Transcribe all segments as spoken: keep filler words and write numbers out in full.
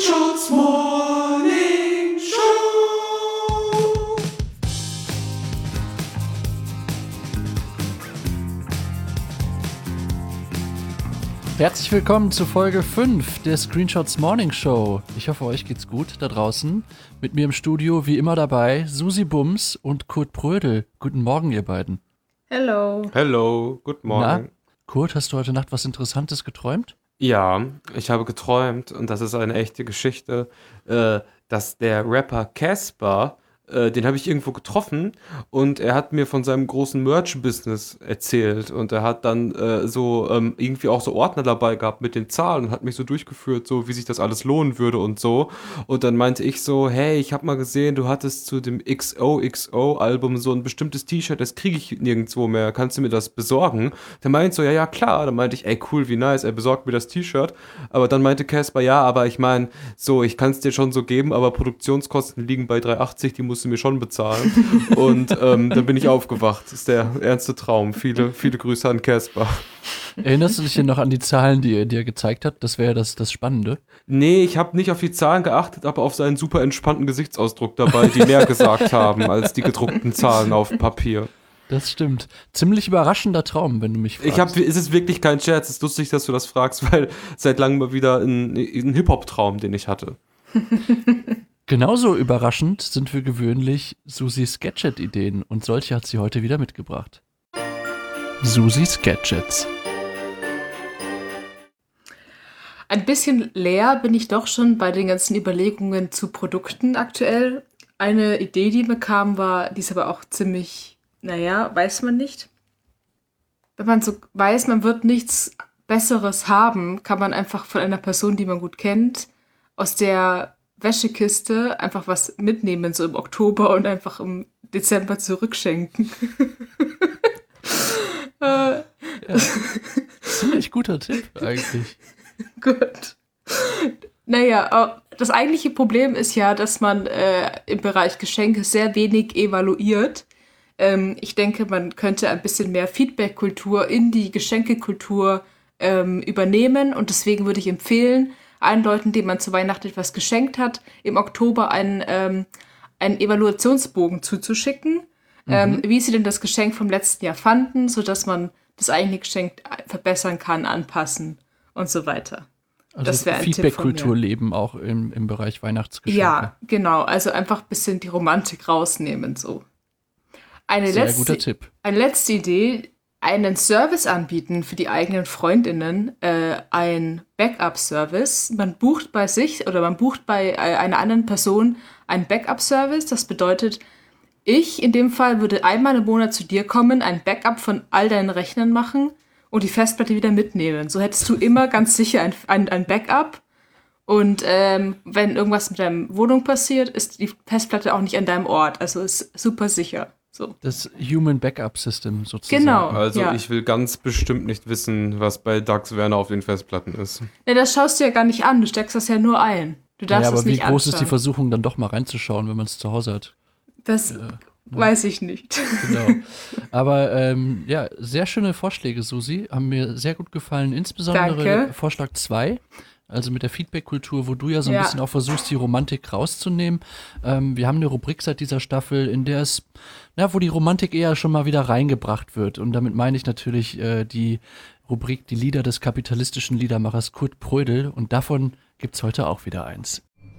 Screenshots Morning Show. Herzlich willkommen zu Folge fünf der Screenshots Morning Show. Ich hoffe, euch geht's gut da draußen. Mit mir im Studio wie immer dabei Susi Bums und Kurt Prödel. Guten Morgen, ihr beiden. Hello. Hello, good morning. Na, Kurt, hast du heute Nacht was Interessantes geträumt? Ja, ich habe geträumt, und das ist eine echte Geschichte, äh, dass der Rapper Casper, äh, den habe ich irgendwo getroffen, und er hat mir von seinem großen Merch-Business erzählt, und er hat dann äh, so ähm, irgendwie auch so Ordner dabei gehabt mit den Zahlen und hat mich so durchgeführt, so wie sich das alles lohnen würde und so. Und dann meinte ich so, hey, ich habe mal gesehen, du hattest zu dem X O X O-Album so ein bestimmtes T-Shirt, das kriege ich nirgendwo mehr, kannst du mir das besorgen? Der meinte so, ja, ja, klar. Dann meinte ich, ey, cool, wie nice, er besorgt mir das T-Shirt. Aber dann meinte Casper, ja, aber ich meine, so, ich kann es dir schon so geben, aber Produktionskosten liegen bei drei achtzig, die musst du mir schon bezahlen. Und ähm, dann bin ich aufgewacht. Das ist der ernste Traum. Viele, viele Grüße an Casper. Erinnerst du dich denn noch an die Zahlen, die er dir gezeigt hat? Das wäre das, das Spannende. Nee, ich habe nicht auf die Zahlen geachtet, aber auf seinen super entspannten Gesichtsausdruck dabei, die mehr gesagt haben als die gedruckten Zahlen auf dem Papier. Das stimmt. Ziemlich überraschender Traum, wenn du mich fragst. Ich hab, ist es wirklich kein Scherz, es ist lustig, dass du das fragst, weil seit langem mal wieder ein, ein Hip-Hop-Traum, den ich hatte. Genauso überraschend sind für gewöhnlich Susis Gadget-Ideen, und solche hat sie heute wieder mitgebracht. Susis Gadgets. Ein bisschen leer bin ich doch schon bei den ganzen Überlegungen zu Produkten aktuell. Eine Idee, die mir kam, war, die ist aber auch ziemlich, naja, weiß man nicht. Wenn man so weiß, man wird nichts Besseres haben, kann man einfach von einer Person, die man gut kennt, aus der Wäschekiste einfach was mitnehmen, so im Oktober, und einfach im Dezember zurückschenken. äh, Ja, ziemlich guter Tipp eigentlich. Gut. Naja, das eigentliche Problem ist ja, dass man äh, im Bereich Geschenke sehr wenig evaluiert. Ähm, ich denke, man könnte ein bisschen mehr Feedback-Kultur in die Geschenkekultur ähm, übernehmen, und deswegen würde ich empfehlen, allen Leuten, denen man zu Weihnachten etwas geschenkt hat, im Oktober einen, ähm, einen Evaluationsbogen zuzuschicken, mhm. ähm, wie sie denn das Geschenk vom letzten Jahr fanden, sodass man das eigene Geschenk verbessern kann, anpassen und so weiter. Also das wäre ein Feedback-Kultur leben auch im, im Bereich Weihnachtsgeschenke. Ja, genau. Also einfach ein bisschen die Romantik rausnehmen, so. Eine Sehr letzte, guter Tipp. Eine letzte Idee, einen Service anbieten für die eigenen FreundInnen, äh, ein Backup-Service. Man bucht bei sich oder man bucht bei äh, einer anderen Person einen Backup-Service. Das bedeutet, ich in dem Fall würde einmal im Monat zu dir kommen, ein Backup von all deinen Rechnern machen und die Festplatte wieder mitnehmen. So hättest du immer ganz sicher ein, ein, ein Backup. Und ähm, wenn irgendwas mit deiner Wohnung passiert, ist die Festplatte auch nicht an deinem Ort. Also ist super sicher. So. Das Human Backup System sozusagen. Genau. Also ja. ich will ganz bestimmt nicht wissen, was bei Dax Werner auf den Festplatten ist. Ja, das schaust du ja gar nicht an. Du steckst das ja nur ein. Du darfst ja, aber es nicht wie groß anschauen. ist die Versuchung, dann doch mal reinzuschauen, wenn man es zu Hause hat? Das Ja, ne? weiß ich nicht. Genau. Aber ähm, ja, sehr schöne Vorschläge, Susi. Haben mir sehr gut gefallen. Insbesondere Danke. Vorschlag zwei. Also mit der Feedback-Kultur, wo du ja so ein Ja. bisschen auch versuchst, die Romantik rauszunehmen. Ähm, wir haben eine Rubrik seit dieser Staffel, in der es, na, wo die Romantik eher schon mal wieder reingebracht wird. Und damit meine ich natürlich äh, die Rubrik Die Lieder des kapitalistischen Liedermachers Kurt Prödel. Und davon gibt's heute auch wieder eins.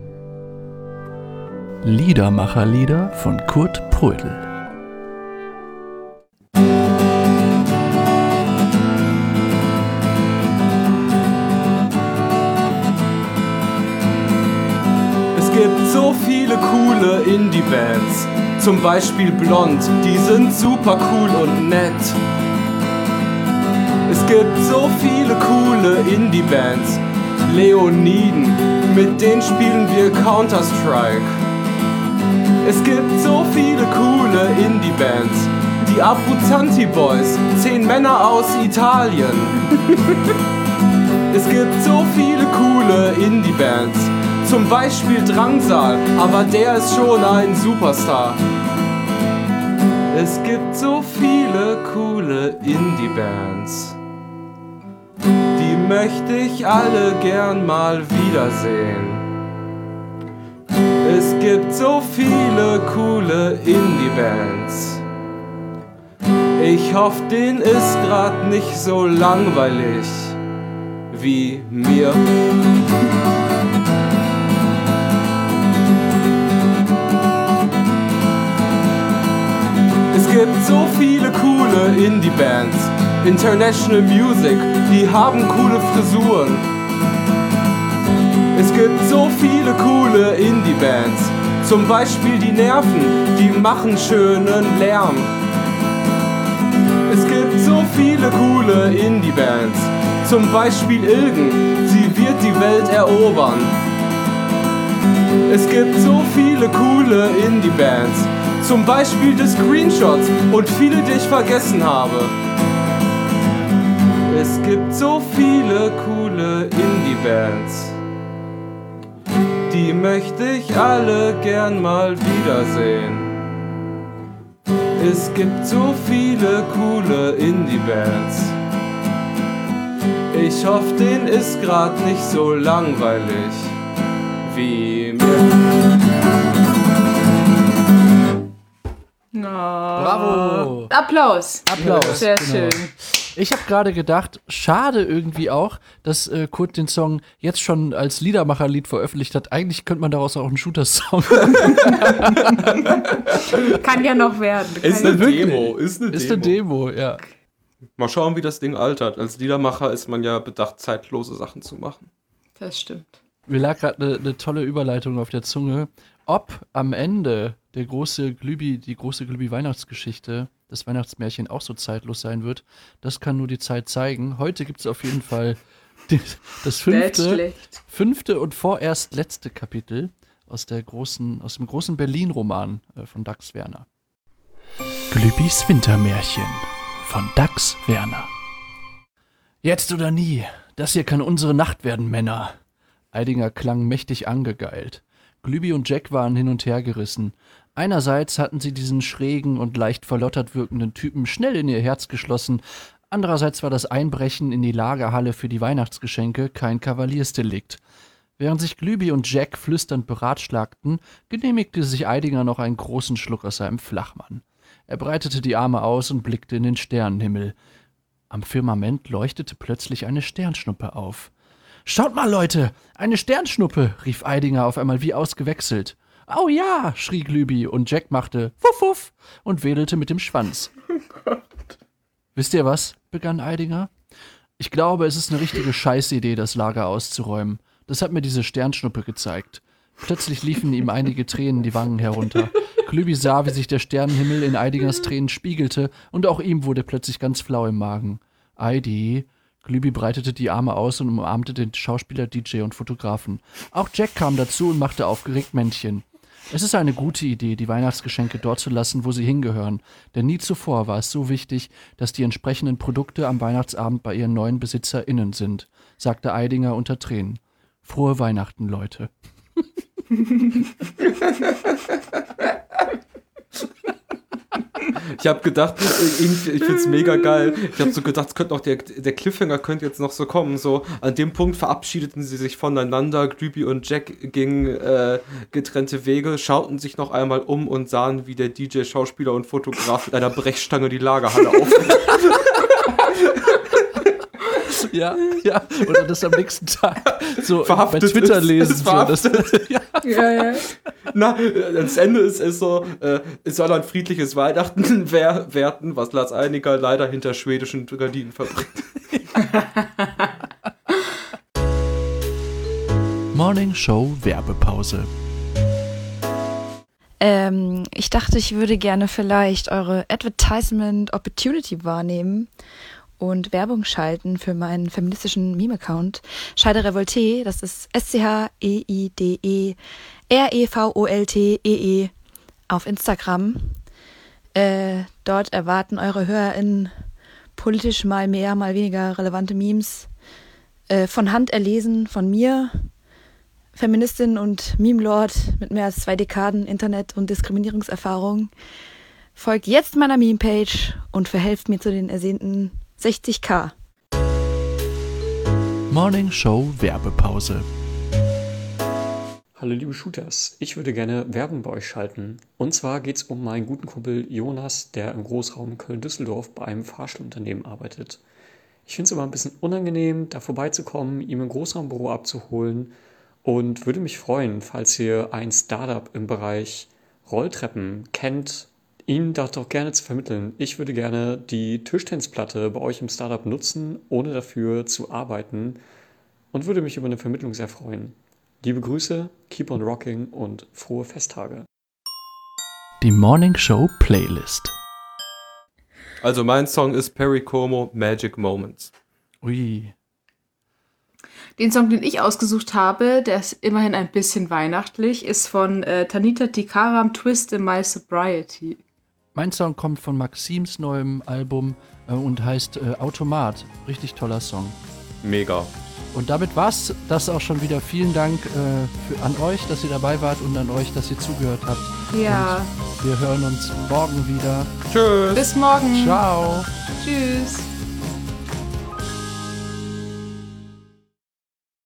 Liedermacherlieder von Kurt Prödel. Es gibt so viele coole Indie-Bands, zum Beispiel Blond, die sind super cool und nett. Es gibt so viele coole Indie-Bands, Leoniden, mit denen spielen wir Counter-Strike. Es gibt so viele coole Indie-Bands, die Abruzzanti Boys, zehn Männer aus Italien. Es gibt so viele coole Indie-Bands, zum Beispiel Drangsal, aber der ist schon ein Superstar. Es gibt so viele coole Indie-Bands, die möchte ich alle gern mal wiedersehen. Es gibt so viele coole Indie-Bands. Ich hoffe, denen ist grad nicht so langweilig wie mir. Es gibt so viele coole Indie-Bands, International Music, die haben coole Frisuren. Es gibt so viele coole Indie-Bands, zum Beispiel die Nerven, die machen schönen Lärm. Es gibt so viele coole Indie-Bands, zum Beispiel Ilgen, sie wird die Welt erobern. Es gibt so viele coole Indie-Bands, zum Beispiel die Screenshots und viele, die ich vergessen habe. Es gibt so viele coole Indie-Bands, die möchte ich alle gern mal wiedersehen. Es gibt so viele coole Indie-Bands. Ich hoffe, denen ist grad nicht so langweilig wie mir. Oh. Bravo! Applaus. Applaus. Sehr genau. schön. Ich habe gerade gedacht, schade irgendwie auch, dass äh, Kurt den Song jetzt schon als Liedermacherlied veröffentlicht hat. Eigentlich könnte man daraus auch einen Shooter-Song machen. Kann ja noch werden. Ist Kann eine ja- Demo, ist eine Ist Demo. eine Demo, ja. Mal schauen, wie das Ding altert. Als Liedermacher ist man ja bedacht, zeitlose Sachen zu machen. Das stimmt. Mir lag gerade eine ne tolle Überleitung auf der Zunge. Ob am Ende der große Glühbi, die große Glühbi-Weihnachtsgeschichte, das Weihnachtsmärchen auch so zeitlos sein wird, das kann nur die Zeit zeigen. Heute gibt es auf jeden Fall die, das Nicht fünfte, schlecht. fünfte und vorerst letzte Kapitel aus, der großen, aus dem großen Berlin-Roman äh, von Dax Werner. Glühbis Wintermärchen von Dax Werner. Jetzt oder nie, das hier kann unsere Nacht werden, Männer. Eidinger klang mächtig angegeilt. Glühbi und Jack waren hin und her gerissen. Einerseits hatten sie diesen schrägen und leicht verlottert wirkenden Typen schnell in ihr Herz geschlossen, andererseits war das Einbrechen in die Lagerhalle für die Weihnachtsgeschenke kein Kavaliersdelikt. Während sich Glühbi und Jack flüsternd beratschlagten, genehmigte sich Eidinger noch einen großen Schluck aus seinem Flachmann. Er breitete die Arme aus und blickte in den Sternenhimmel. Am Firmament leuchtete plötzlich eine Sternschnuppe auf. »Schaut mal, Leute, eine Sternschnuppe«, rief Eidinger auf einmal wie ausgewechselt. »Oh ja«, schrie Glühbi und Jack machte »Wuff, wuff« und wedelte mit dem Schwanz. »Wisst ihr was?«, begann Eidinger. »Ich glaube, es ist eine richtige Scheißidee, das Lager auszuräumen. Das hat mir diese Sternschnuppe gezeigt.« Plötzlich liefen ihm einige Tränen die Wangen herunter. Glühbi sah, wie sich der Sternenhimmel in Eidingers Tränen spiegelte, und auch ihm wurde plötzlich ganz flau im Magen. »Eidi«, Glühbi breitete die Arme aus und umarmte den Schauspieler, D J und Fotografen. Auch Jack kam dazu und machte aufgeregt Männchen. Es ist eine gute Idee, die Weihnachtsgeschenke dort zu lassen, wo sie hingehören, denn nie zuvor war es so wichtig, dass die entsprechenden Produkte am Weihnachtsabend bei ihren neuen BesitzerInnen sind, sagte Eidinger unter Tränen. Frohe Weihnachten, Leute. Ich habe gedacht, ich, ich find's mega geil. Ich habe so gedacht, es könnte noch der, der Cliffhanger könnte jetzt noch so kommen. So an dem Punkt verabschiedeten sie sich voneinander. Glühbi und Jack gingen äh, getrennte Wege, schauten sich noch einmal um und sahen, wie der D J, Schauspieler und Fotograf mit einer Brechstange die Lagerhalle aufhört. Ja, ja. Oder das am nächsten Tag so Verhaftet bei Twitter ist, lesen. ist So, das, ja. Ja, ja. Na, das Ende ist, ist so, äh, es soll ein friedliches Weihnachten wer- werden, was Lars Eidinger leider hinter schwedischen Gardinen verbringt. Morning Show Werbepause. Ähm, ich dachte, ich würde gerne vielleicht eure Advertisement Opportunity wahrnehmen und Werbung schalten für meinen feministischen Meme-Account Scheide Revolte. Das ist S C H E I D E R E V O L T E E auf Instagram. Äh, dort erwarten eure HörerInnen politisch mal mehr, mal weniger relevante Memes. Äh, von Hand erlesen von mir, Feministin und Meme-Lord mit mehr als zwei Dekaden Internet- und Diskriminierungserfahrung. Folgt jetzt meiner Meme-Page und verhelft mir zu den ersehnten sechzig K. Morning Show Werbepause. Hallo liebe Shooters, ich würde gerne Werbung bei euch schalten. Und zwar geht es um meinen guten Kumpel Jonas, der im Großraum Köln-Düsseldorf bei einem Fahrstuhlunternehmen arbeitet. Ich finde es immer ein bisschen unangenehm, da vorbeizukommen, ihm im Großraumbüro abzuholen und würde mich freuen, falls ihr ein Startup im Bereich Rolltreppen kennt, ihn das doch gerne zu vermitteln. Ich würde gerne die Tischtennisplatte bei euch im Startup nutzen, ohne dafür zu arbeiten und würde mich über eine Vermittlung sehr freuen. Liebe Grüße, keep on rocking und frohe Festtage. Die Morning Show Playlist. Also mein Song ist Perry Como, Magic Moments. Ui. Den Song, den ich ausgesucht habe, der ist immerhin ein bisschen weihnachtlich, ist von äh, Tanita Tikaram, Twist in My Sobriety. Mein Song kommt von Maxims neuem Album äh, und heißt äh, Automat. Richtig toller Song. Mega. Und damit war's das auch schon wieder. Vielen Dank äh, für, an euch, dass ihr dabei wart und an euch, dass ihr zugehört habt. Ja. Und wir hören uns morgen wieder. Tschüss. Bis morgen. Ciao. Tschüss.